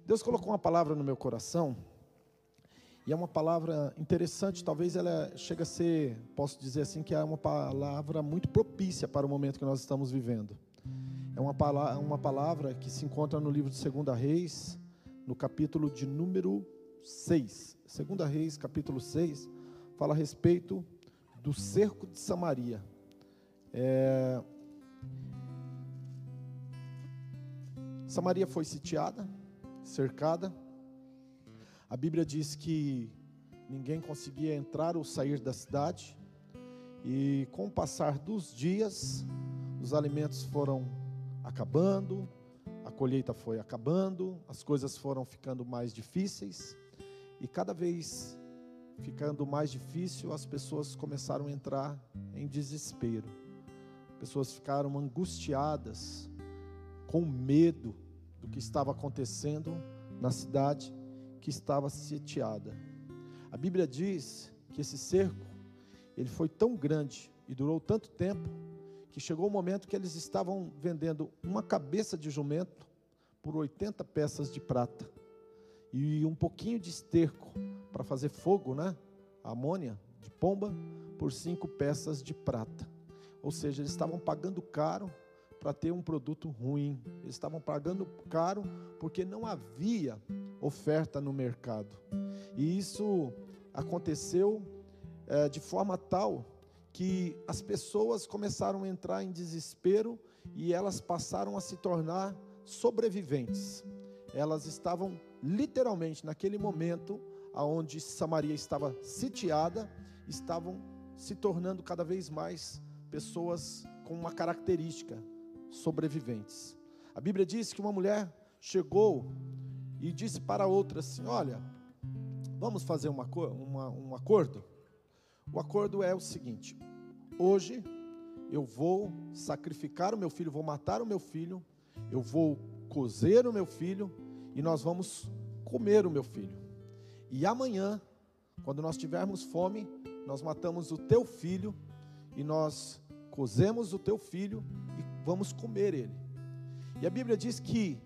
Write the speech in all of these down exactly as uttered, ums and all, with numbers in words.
Deus colocou uma palavra no meu coração, e é uma palavra interessante, talvez ela chegue a ser, posso dizer assim, que é uma palavra muito propícia para o momento que nós estamos vivendo. É uma palavra, uma palavra que se encontra no livro de Segunda Reis, no capítulo de número seis. Segunda Reis, capítulo seis, fala a respeito do cerco de Samaria. É... Samaria foi sitiada, cercada. A Bíblia diz que ninguém conseguia entrar ou sair da cidade. E com o passar dos dias, os alimentos foram acabando, a colheita foi acabando, as coisas foram ficando mais difíceis. E cada vez ficando mais difícil, as pessoas começaram a entrar em desespero. Pessoas ficaram angustiadas, com medo do que estava acontecendo na cidade que estava sitiada. A Bíblia diz que esse cerco, ele foi tão grande e durou tanto tempo, que chegou o momento que eles estavam vendendo uma cabeça de jumento por oitenta peças de prata, e um pouquinho de esterco para fazer fogo, né? A amônia de pomba, por cinco peças de prata. Ou seja, eles estavam pagando caro para ter um produto ruim. Eles estavam pagando caro porque não havia oferta no mercado. E isso aconteceu é, de forma tal que as pessoas começaram a entrar em desespero e elas passaram a se tornar sobreviventes. Elas estavam literalmente naquele momento onde Samaria estava sitiada, estavam se tornando cada vez mais pessoas com uma característica, sobreviventes. A Bíblia diz que uma mulher chegou e disse para a outra assim: olha, vamos fazer uma, uma, um acordo? O acordo é o seguinte: hoje eu vou sacrificar o meu filho, vou matar o meu filho, eu vou cozer o meu filho e nós vamos comer o meu filho. E amanhã, quando nós tivermos fome, nós matamos o teu filho e nós cozemos o teu filho e vamos comer ele. E a Bíblia diz que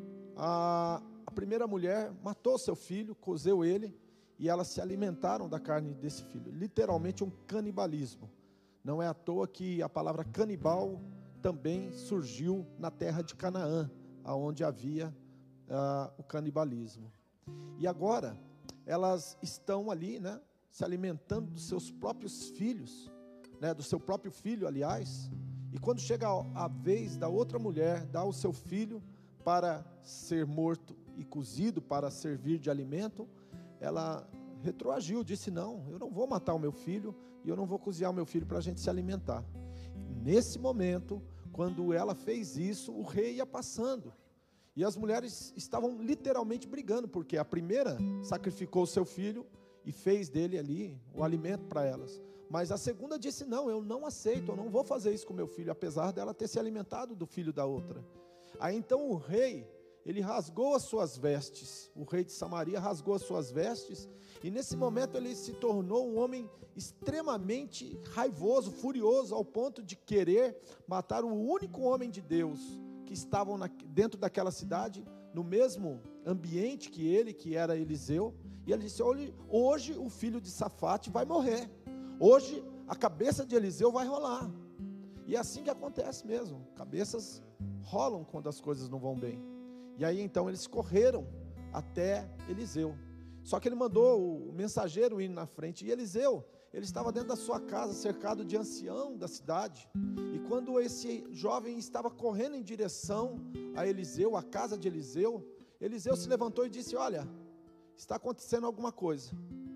a, a primeira mulher matou seu filho, cozeu ele, e elas se alimentaram da carne desse filho. Literalmente um canibalismo. Não é à toa que a palavra canibal também surgiu na terra de Canaã, onde havia uh, o canibalismo. E agora, elas estão ali, né, se alimentando dos seus próprios filhos, né, do seu próprio filho, aliás. E quando chega a vez da outra mulher dar o seu filho para ser morto e cozido para servir de alimento, ela retroagiu, disse: não, eu não vou matar o meu filho e eu não vou cozinhar o meu filho para a gente se alimentar. Nesse momento, quando ela fez isso, o rei ia passando, e as mulheres estavam literalmente brigando, porque a primeira sacrificou o seu filho e fez dele ali o alimento para elas, mas a segunda disse: não, eu não aceito, eu não vou fazer isso com meu filho, apesar dela ter se alimentado do filho da outra. Aí então o rei, ele rasgou as suas vestes, o rei de Samaria rasgou as suas vestes, e nesse momento ele se tornou um homem extremamente raivoso, furioso, ao ponto de querer matar o único homem de Deus que estavam na, dentro daquela cidade, no mesmo ambiente que ele, que era Eliseu. E ele disse: hoje, hoje o filho de Safate vai morrer, hoje a cabeça de Eliseu vai rolar. E é assim que acontece mesmo, cabeças rolam quando as coisas não vão bem. E aí então eles correram até Eliseu, só que ele mandou o mensageiro ir na frente, e Eliseu, ele estava dentro da sua casa, cercado de ancião da cidade. E quando esse jovem estava correndo em direção a Eliseu, a casa de Eliseu, Eliseu se levantou e disse: olha, está acontecendo alguma coisa.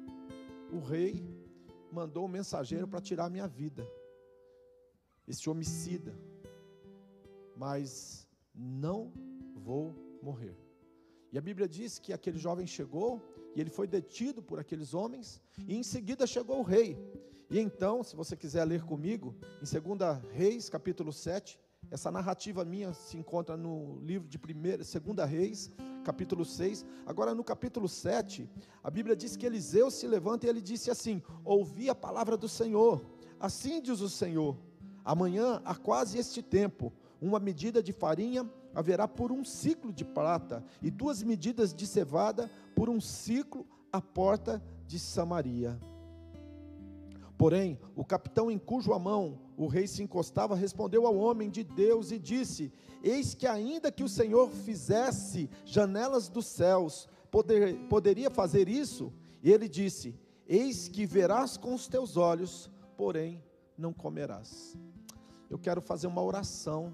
O rei mandou um mensageiro para tirar a minha vida, esse homicida, mas não vou morrer. E a Bíblia diz que aquele jovem chegou, e ele foi detido por aqueles homens, e em seguida chegou o rei. E então, se você quiser ler comigo, em Segunda Reis, capítulo sete, essa narrativa minha se encontra no livro de primeira, Segunda Reis, capítulo seis. Agora no capítulo sete, a Bíblia diz que Eliseu se levanta e ele disse assim: ouvi a palavra do Senhor, assim diz o Senhor, amanhã, a quase este tempo, uma medida de farinha haverá por um ciclo de prata, e duas medidas de cevada por um ciclo à porta de Samaria. Porém, o capitão em cuja mão o rei se encostava, respondeu ao homem de Deus e disse: eis que ainda que o Senhor fizesse janelas dos céus, poder, poderia fazer isso? E ele disse: eis que verás com os teus olhos, porém não comerás. Eu quero fazer uma oração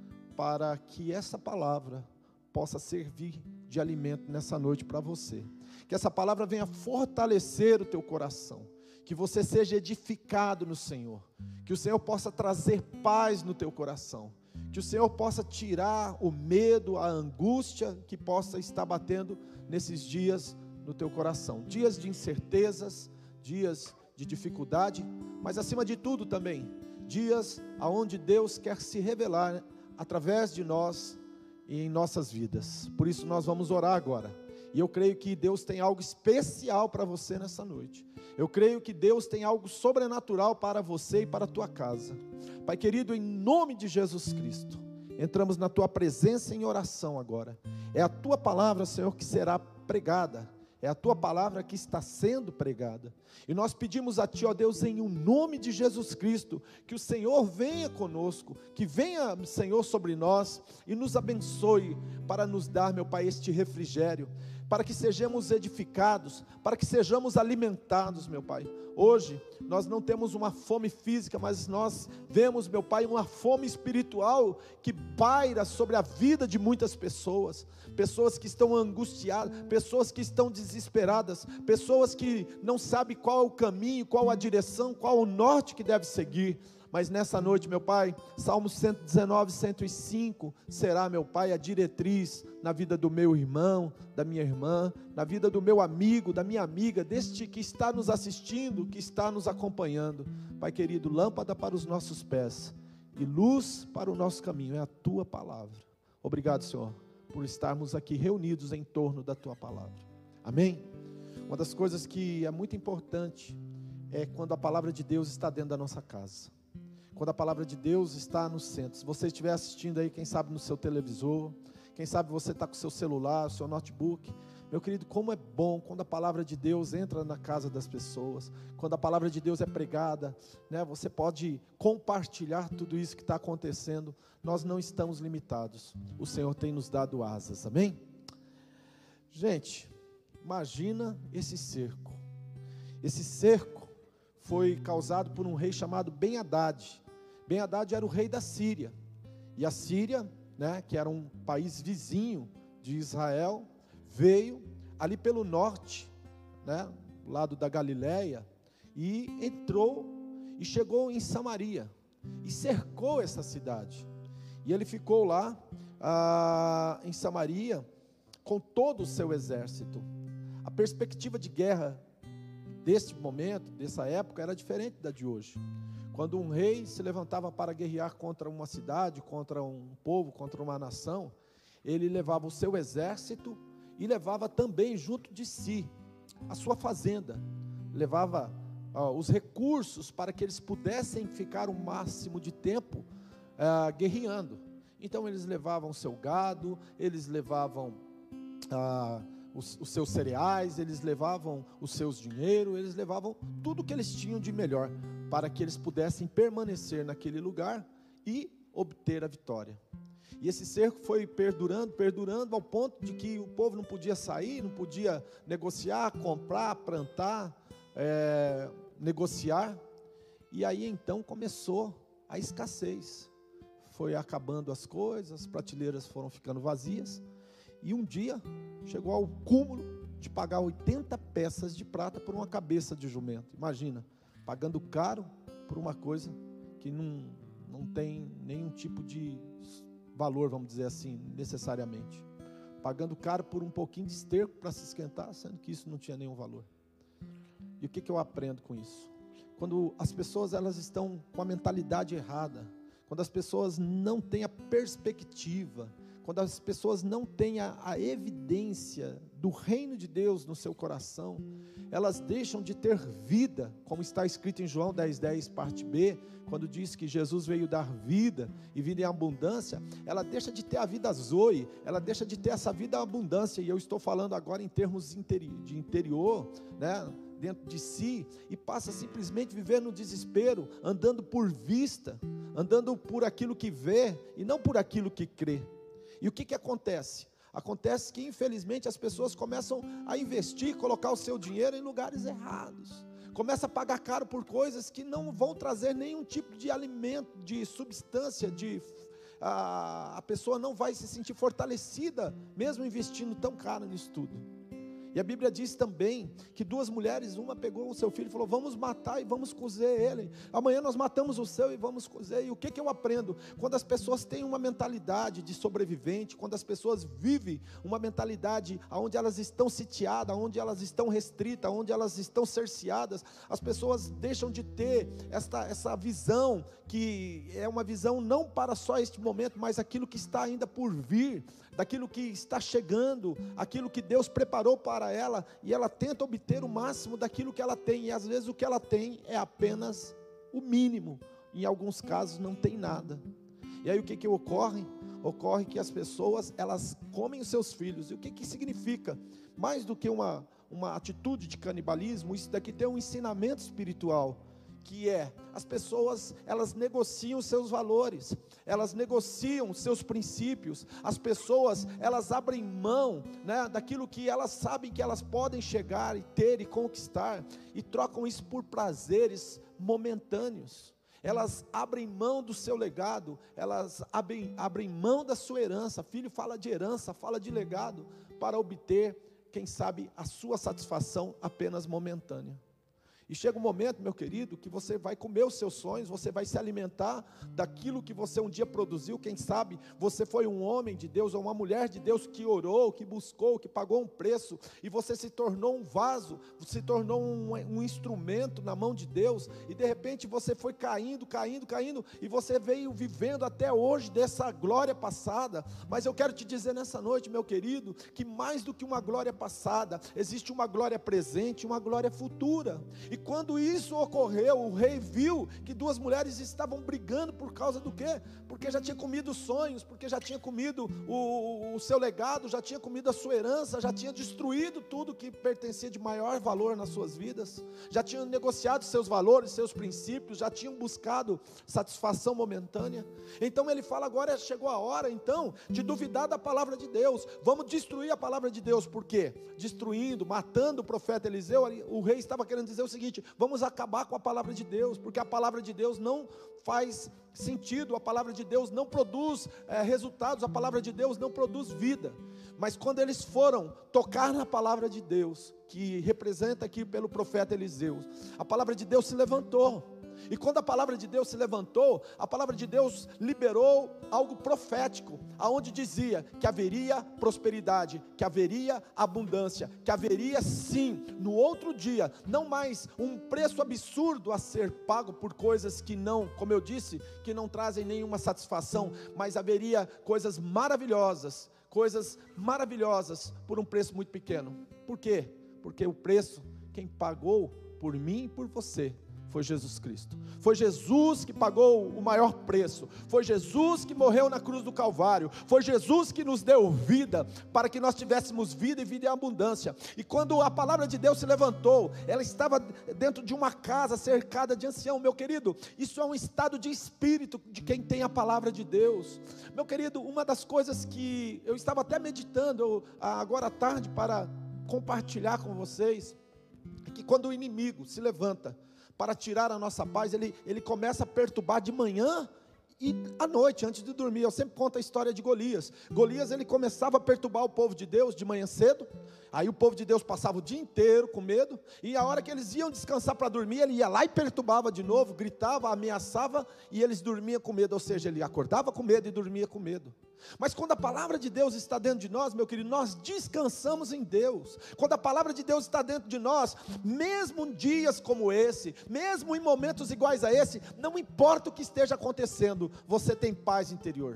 para que essa palavra possa servir de alimento nessa noite para você. Que essa palavra venha fortalecer o teu coração. Que você seja edificado no Senhor. Que o Senhor possa trazer paz no teu coração. Que o Senhor possa tirar o medo, a angústia que possa estar batendo nesses dias no teu coração. Dias de incertezas, dias de dificuldade, mas acima de tudo também, dias aonde Deus quer se revelar através de nós e em nossas vidas. Por isso nós vamos orar agora. E eu creio que Deus tem algo especial para você nessa noite. Eu creio que Deus tem algo sobrenatural para você e para a tua casa. Pai querido, em nome de Jesus Cristo, entramos na tua presença em oração agora. É a tua palavra, Senhor, que será pregada. É a tua palavra que está sendo pregada. E nós pedimos a ti, ó Deus, em o nome de Jesus Cristo, que o Senhor venha conosco, que venha, Senhor, sobre nós e nos abençoe para nos dar, meu Pai, este refrigério, para que sejamos edificados, para que sejamos alimentados, meu Pai. Hoje, nós não temos uma fome física, mas nós vemos, meu Pai, uma fome espiritual que paira sobre a vida de muitas pessoas, pessoas que estão angustiadas, pessoas que estão desesperadas, pessoas que não sabem qual é o caminho, qual a direção, qual o norte que deve seguir. Mas nessa noite, meu Pai, Salmo cento e dezenove, cento e cinco, será, meu Pai, a diretriz na vida do meu irmão, da minha irmã, na vida do meu amigo, da minha amiga, deste que está nos assistindo, que está nos acompanhando. Pai querido, lâmpada para os nossos pés e luz para o nosso caminho, é a Tua palavra. Obrigado, Senhor, por estarmos aqui reunidos em torno da Tua palavra. Amém? Uma das coisas que é muito importante é quando a palavra de Deus está dentro da nossa casa. Quando a palavra de Deus está no centro. Se você estiver assistindo aí, quem sabe no seu televisor, quem sabe você está com o seu celular, o seu notebook. Meu querido, como é bom quando a palavra de Deus entra na casa das pessoas, quando a palavra de Deus é pregada, né, você pode compartilhar tudo isso que está acontecendo. Nós não estamos limitados, o Senhor tem nos dado asas, amém? Gente, imagina esse cerco. Esse cerco foi causado por um rei chamado Ben-Hadad. Ben-Hadad era o rei da Síria, e a Síria, né, que era um país vizinho de Israel, veio ali pelo norte, né, lado da Galileia, e entrou e chegou em Samaria, e cercou essa cidade, e ele ficou lá ah, em Samaria, com todo o seu exército. A perspectiva de guerra deste momento, dessa época, era diferente da de hoje. Quando um rei se levantava para guerrear contra uma cidade, contra um povo, contra uma nação, ele levava o seu exército e levava também junto de si a sua fazenda, levava ó, os recursos para que eles pudessem ficar o máximo de tempo ah, guerreando. Então eles levavam o seu gado, eles levavam ah, os, os seus cereais, eles levavam os seus dinheiro, eles levavam tudo que eles tinham de melhor, para que eles pudessem permanecer naquele lugar e obter a vitória. E esse cerco foi perdurando, perdurando, ao ponto de que o povo não podia sair, não podia negociar, comprar, plantar, é, negociar. E aí então começou a escassez. Foi acabando as coisas, as prateleiras foram ficando vazias. E um dia chegou ao cúmulo de pagar oitenta peças de prata por uma cabeça de jumento. Imagina, pagando caro por uma coisa que não, não tem nenhum tipo de valor, vamos dizer assim, necessariamente. Pagando caro por um pouquinho de esterco para se esquentar, sendo que isso não tinha nenhum valor. E o que, que eu aprendo com isso? Quando as pessoas elas estão com a mentalidade errada, quando as pessoas não têm a perspectiva, quando as pessoas não têm a, a evidência do reino de Deus no seu coração, elas deixam de ter vida, como está escrito em João dez, dez, parte B, quando diz que Jesus veio dar vida, e vida em abundância, ela deixa de ter a vida zoe, ela deixa de ter essa vida abundância, e eu estou falando agora em termos de interior, né, dentro de si, e passa simplesmente a viver no desespero, andando por vista, andando por aquilo que vê, e não por aquilo que crê. E o que que acontece? Acontece que infelizmente as pessoas começam a investir, colocar o seu dinheiro em lugares errados, começa a pagar caro por coisas que não vão trazer nenhum tipo de alimento, de substância, de, a, a pessoa não vai se sentir fortalecida, mesmo investindo tão caro nisso tudo. E a Bíblia diz também que duas mulheres, uma pegou o seu filho e falou, vamos matar e vamos cozer ele, amanhã nós matamos o seu e vamos cozer. E o que que eu aprendo? Quando as pessoas têm uma mentalidade de sobrevivente, quando as pessoas vivem uma mentalidade onde elas estão sitiadas, onde elas estão restritas, onde elas estão cerceadas, as pessoas deixam de ter esta, essa visão, que é uma visão não para só este momento, mas aquilo que está ainda por vir, daquilo que está chegando, aquilo que Deus preparou para ela, e ela tenta obter o máximo daquilo que ela tem, e às vezes o que ela tem é apenas o mínimo, em alguns casos não tem nada. E aí o que que ocorre? Ocorre que as pessoas, elas comem os seus filhos. E o que que significa? Mais do que uma, uma atitude de canibalismo, isso daqui tem um ensinamento espiritual, que é, as pessoas, elas negociam seus valores, elas negociam seus princípios, as pessoas, elas abrem mão, né, daquilo que elas sabem que elas podem chegar e ter e conquistar, e trocam isso por prazeres momentâneos. Elas abrem mão do seu legado, elas abrem, abrem mão da sua herança. Filho fala de herança, fala de legado, para obter, quem sabe, a sua satisfação apenas momentânea. E chega um momento, meu querido, que você vai comer os seus sonhos, você vai se alimentar daquilo que você um dia produziu. Quem sabe você foi um homem de Deus ou uma mulher de Deus que orou, que buscou, que pagou um preço, e você se tornou um vaso, se tornou um, um instrumento na mão de Deus, e de repente você foi caindo, caindo, caindo, e você veio vivendo até hoje dessa glória passada. Mas eu quero te dizer nessa noite, meu querido, que mais do que uma glória passada, existe uma glória presente, uma glória futura. E quando isso ocorreu, o rei viu que duas mulheres estavam brigando por causa do quê? Porque já tinha comido os sonhos, porque já tinha comido o, o seu legado, já tinha comido a sua herança, já tinha destruído tudo que pertencia de maior valor nas suas vidas, já tinham negociado seus valores, seus princípios, já tinham buscado satisfação momentânea. Então ele fala, agora chegou a hora então de duvidar da palavra de Deus, vamos destruir a palavra de Deus. Por quê? Destruindo, matando o profeta Eliseu, o rei estava querendo dizer o seguinte: vamos acabar com a palavra de Deus, porque a palavra de Deus não faz sentido, a palavra de Deus não produz é, resultados, a palavra de Deus não produz vida. Mas quando eles foram tocar na palavra de Deus, que representa aqui pelo profeta Eliseu, a palavra de Deus se levantou. E quando a palavra de Deus se levantou, a palavra de Deus liberou algo profético, aonde dizia que haveria prosperidade, que haveria abundância, que haveria sim, no outro dia, não mais um preço absurdo a ser pago por coisas que não, como eu disse, que não trazem nenhuma satisfação, mas haveria coisas maravilhosas, coisas maravilhosas por um preço muito pequeno. Por quê? Porque o preço, quem pagou por mim e por você, foi Jesus Cristo. Foi Jesus que pagou o maior preço, foi Jesus que morreu na cruz do Calvário, foi Jesus que nos deu vida, para que nós tivéssemos vida e vida em abundância. E quando a palavra de Deus se levantou, ela estava dentro de uma casa cercada de ancião. Meu querido, isso é um estado de espírito de quem tem a palavra de Deus. Meu querido, uma das coisas que eu estava até meditando agora à tarde para compartilhar com vocês, é que quando o inimigo se levanta para tirar a nossa paz, ele, ele começa a perturbar de manhã e à noite, antes de dormir. Eu sempre conto a história de Golias. Golias, ele começava a perturbar o povo de Deus de manhã cedo, aí o povo de Deus passava o dia inteiro com medo, e a hora que eles iam descansar para dormir, ele ia lá e perturbava de novo, gritava, ameaçava, e eles dormiam com medo. Ou seja, ele acordava com medo e dormia com medo. Mas quando a palavra de Deus está dentro de nós, meu querido, nós descansamos em Deus. Quando a palavra de Deus está dentro de nós, mesmo em dias como esse, mesmo em momentos iguais a esse, não importa o que esteja acontecendo, você tem paz interior.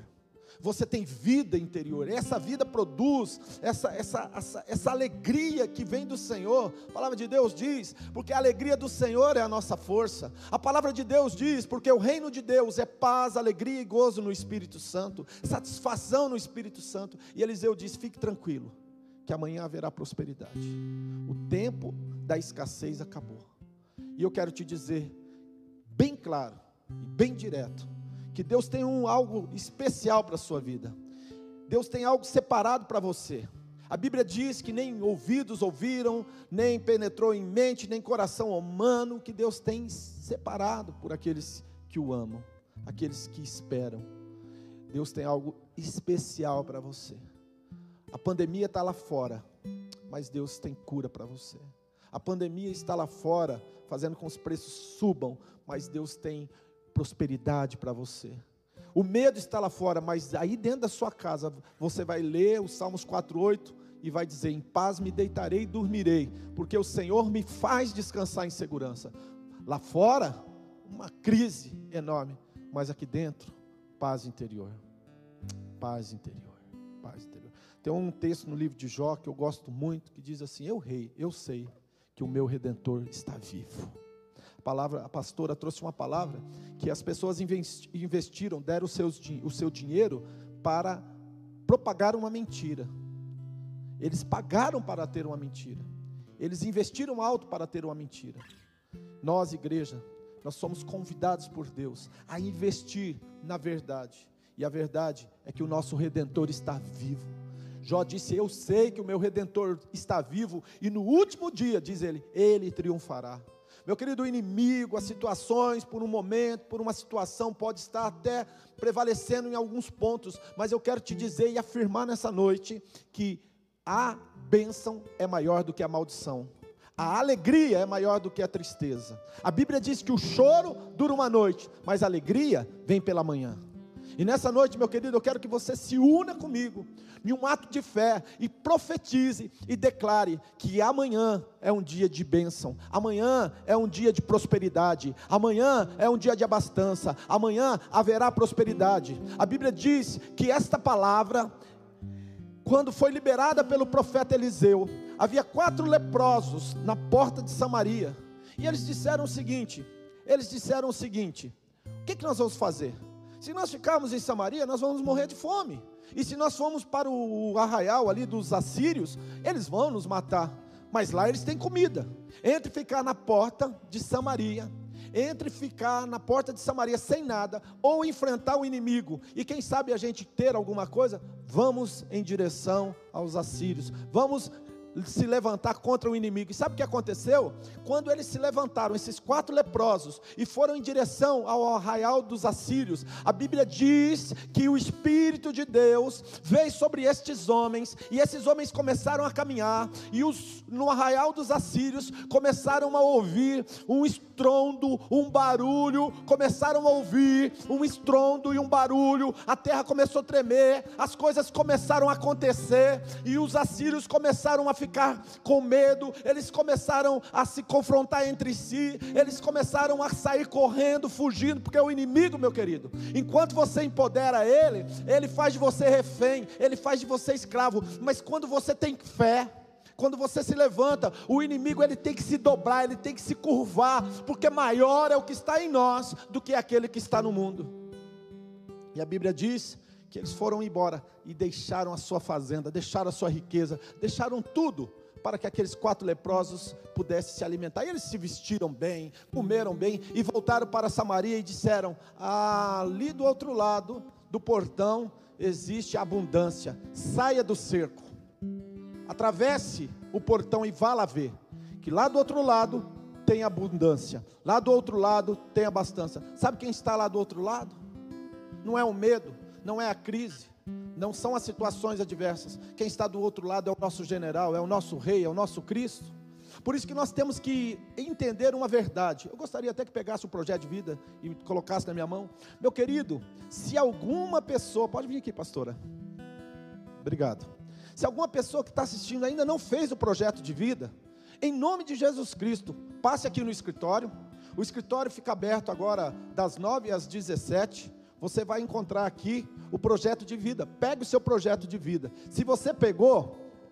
você tem vida interior, essa vida produz essa, essa, essa, essa alegria que vem do Senhor. A palavra de Deus diz, porque a alegria do Senhor é a nossa força. A palavra de Deus diz, porque o reino de Deus é paz, alegria e gozo no Espírito Santo, satisfação no Espírito Santo. E Eliseu diz, fique tranquilo, que amanhã haverá prosperidade. O tempo da escassez acabou. E eu quero te dizer, bem claro e bem direto, que Deus tem um, algo especial para a sua vida. Deus tem algo separado para você. A Bíblia diz que nem ouvidos ouviram, nem penetrou em mente, nem coração humano, que Deus tem separado por aqueles que o amam, aqueles que esperam. Deus tem algo especial para você. A pandemia está lá fora, mas Deus tem cura para você. A pandemia está lá fora, fazendo com que os preços subam, mas Deus tem prosperidade para você. O medo está lá fora, mas aí dentro da sua casa, você vai ler os Salmos quatro, oito, e vai dizer, em paz me deitarei e dormirei, porque o Senhor me faz descansar em segurança. Lá fora, uma crise enorme, mas aqui dentro, paz interior, paz interior, paz interior. Tem um texto no livro de Jó, que eu gosto muito, que diz assim, eu rei, eu sei que o meu Redentor está vivo. A palavra, a pastora trouxe uma palavra, que as pessoas investiram, deram o, seus, o seu dinheiro, para propagar uma mentira. Eles pagaram para ter uma mentira, eles investiram alto para ter uma mentira. Nós, igreja, nós somos convidados por Deus, a investir na verdade, e a verdade é que o nosso Redentor está vivo. Jó disse, eu sei que o meu Redentor está vivo, e no último dia, diz ele, ele triunfará. Meu querido, o inimigo, as situações, por um momento, por uma situação, pode estar até prevalecendo em alguns pontos, mas eu quero te dizer e afirmar nessa noite, que a bênção é maior do que a maldição, a alegria é maior do que a tristeza. A Bíblia diz que o choro dura uma noite, mas a alegria vem pela manhã. E nessa noite, meu querido, eu quero que você se una comigo, em um ato de fé, e profetize, e declare, que amanhã é um dia de bênção, amanhã é um dia de prosperidade, amanhã é um dia de abastança, amanhã haverá prosperidade. A Bíblia diz que esta palavra, quando foi liberada pelo profeta Eliseu, havia quatro leprosos na porta de Samaria, e eles disseram o seguinte, eles disseram o seguinte, o que, que nós vamos fazer? Se nós ficarmos em Samaria, nós vamos morrer de fome, e se nós formos para o arraial ali dos assírios, eles vão nos matar, mas lá eles têm comida. Entre ficar na porta de Samaria, entre ficar na porta de Samaria sem nada, ou enfrentar o inimigo, e quem sabe a gente ter alguma coisa, vamos em direção aos assírios, vamos se levantar contra o inimigo. E sabe o que aconteceu? Quando eles se levantaram, esses quatro leprosos, e foram em direção ao arraial dos assírios, a Bíblia diz que o Espírito de Deus veio sobre estes homens, e esses homens começaram a caminhar, e os, no arraial dos assírios, começaram a ouvir um estrondo, um barulho, começaram a ouvir um estrondo e um barulho, a terra começou a tremer, as coisas começaram a acontecer, e os assírios começaram a ficar com medo, eles começaram a se confrontar entre si, eles começaram a sair correndo, fugindo, porque o inimigo, meu querido, enquanto você empodera ele, ele faz de você refém, ele faz de você escravo, mas quando você tem fé, quando você se levanta, o inimigo ele tem que se dobrar, ele tem que se curvar, porque maior é o que está em nós, do que aquele que está no mundo. E a Bíblia diz que eles foram embora, e deixaram a sua fazenda, deixaram a sua riqueza, deixaram tudo, para que aqueles quatro leprosos pudessem se alimentar. E eles se vestiram bem, comeram bem, e voltaram para Samaria, e disseram, ah, ali do outro lado do portão, existe abundância, saia do cerco, atravesse o portão e vá lá ver, que lá do outro lado tem abundância, lá do outro lado tem abastança. Sabe quem está lá do outro lado? Não é o medo, não é a crise, não são as situações adversas. Quem está do outro lado é o nosso general, é o nosso rei, é o nosso Cristo. Por isso que nós temos que entender uma verdade. Eu gostaria até que pegasse o projeto de vida e colocasse na minha mão. Meu querido, se alguma pessoa, pode vir aqui, pastora, obrigado. Se alguma pessoa que está assistindo ainda não fez o projeto de vida, em nome de Jesus Cristo, passe aqui no escritório. O escritório fica aberto agora das nove às dezessete. você vai encontrar aqui o projeto de vida. Pegue o seu projeto de vida. Se você pegou,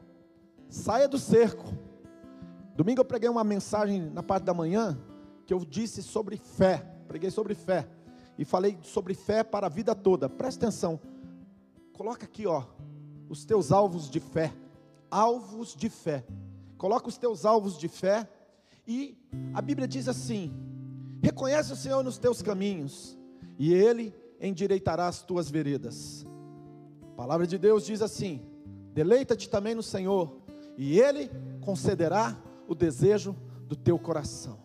saia do cerco. Domingo eu preguei uma mensagem na parte da manhã, que eu disse sobre fé, preguei sobre fé, e falei sobre fé para a vida toda. Presta atenção, coloca aqui ó, os teus alvos de fé, alvos de fé, coloca os teus alvos de fé, e a Bíblia diz assim: reconhece o Senhor nos teus caminhos, e Ele endireitará as tuas veredas. A palavra de Deus diz assim: deleita-te também no Senhor, e Ele concederá o desejo do teu coração.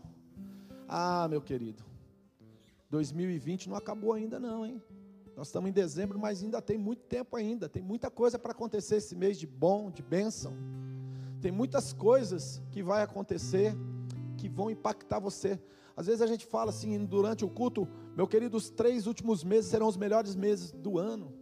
Ah, meu querido, dois mil e vinte não acabou ainda não, hein? Nós estamos em dezembro, mas ainda tem muito tempo ainda, tem muita coisa para acontecer esse mês de bom, de bênção. Tem muitas coisas que vai acontecer, que vão impactar você. Às vezes a gente fala assim, durante o culto, meu querido, os três últimos meses serão os melhores meses do ano.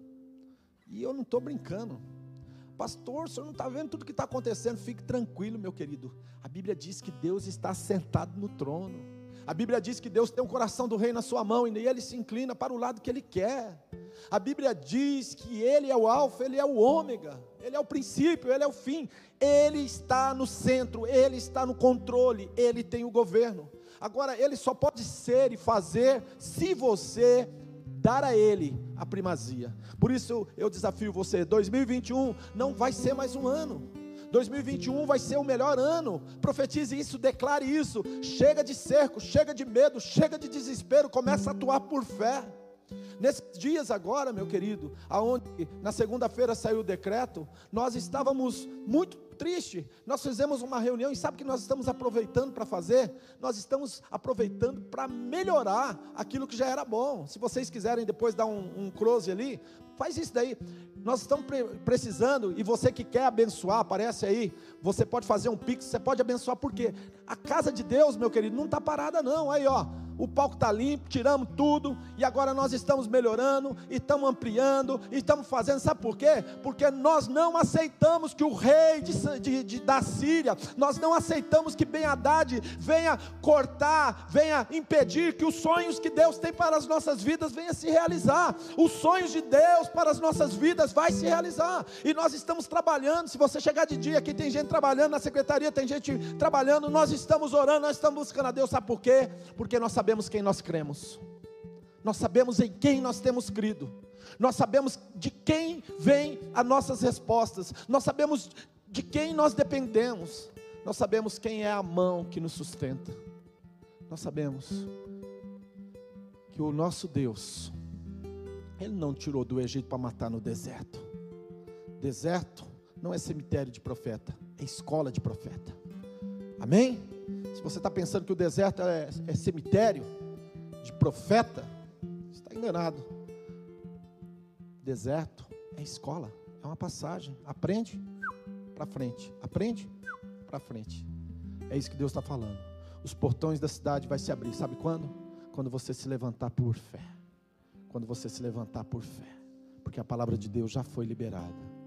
E eu não estou brincando. Pastor, o senhor não está vendo tudo que está acontecendo? Fique tranquilo, meu querido. A Bíblia diz que Deus está sentado no trono. A Bíblia diz que Deus tem o coração do rei na sua mão, e Ele se inclina para o lado que Ele quer. A Bíblia diz que Ele é o alfa, Ele é o ômega, Ele é o princípio, Ele é o fim. Ele está no centro, Ele está no controle, Ele tem o governo. Agora, Ele só pode ser e fazer se você dar a Ele a primazia. Por isso eu desafio você, dois mil e vinte e um não vai ser mais um ano, dois mil e vinte e um vai ser o melhor ano. Profetize isso, declare isso. Chega de cerco, chega de medo, chega de desespero, começa a atuar por fé. Nesses dias agora, meu querido, aonde na segunda-feira saiu o decreto, nós estávamos muito tristes. Nós fizemos uma reunião, e sabe o que nós estamos aproveitando para fazer? Nós estamos aproveitando para melhorar aquilo que já era bom. Se vocês quiserem depois dar um, um close ali, faz isso daí. Nós estamos pre- precisando, e você que quer abençoar, aparece aí, você pode fazer um pix, você pode abençoar, porque a casa de Deus, meu querido, não está parada não. Aí ó, o palco está limpo, tiramos tudo, e agora nós estamos melhorando, e estamos ampliando, e estamos fazendo, sabe por quê? Porque nós não aceitamos que o rei de, de, de, da Síria, nós não aceitamos que Ben-Hadad venha cortar, venha impedir que os sonhos que Deus tem para as nossas vidas venham se realizar. Os sonhos de Deus para as nossas vidas vai se realizar, e nós estamos trabalhando. Se você chegar de dia aqui, tem gente trabalhando na secretaria, tem gente trabalhando, nós estamos orando, nós estamos buscando a Deus, sabe por quê? Porque nós sabemos quem nós cremos, nós sabemos em quem nós temos crido, nós sabemos de quem vêm as nossas respostas, nós sabemos de quem nós dependemos, nós sabemos quem é a mão que nos sustenta, nós sabemos que o nosso Deus, Ele não tirou do Egito para matar no deserto. Deserto não é cemitério de profeta, é escola de profeta. Amém? Se você está pensando que o deserto é, é cemitério de profeta, você está enganado. Deserto é escola, é uma passagem. Aprende para frente, aprende para frente. É isso que Deus está falando. Os portões da cidade vai se abrir, sabe quando? Quando você se levantar por fé. Quando você se levantar por fé, porque a palavra de Deus já foi liberada.